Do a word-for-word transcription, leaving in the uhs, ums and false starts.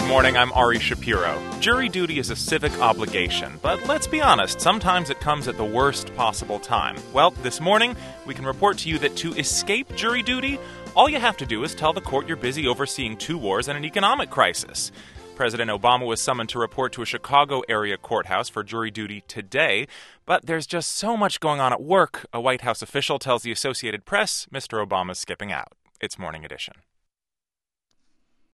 morning, I'm Ari Shapiro. Jury duty is a civic obligation, but let's be honest, sometimes it comes at the worst possible time. Well, this morning, we can report to you that to escape jury duty, all you have to do is tell the court you're busy overseeing two wars and an economic crisis. President Obama was summoned to report to a Chicago area courthouse for jury duty today, but there's just so much going on at work, a White House official tells the Associated Press Mister Obama's skipping out. It's Morning Edition.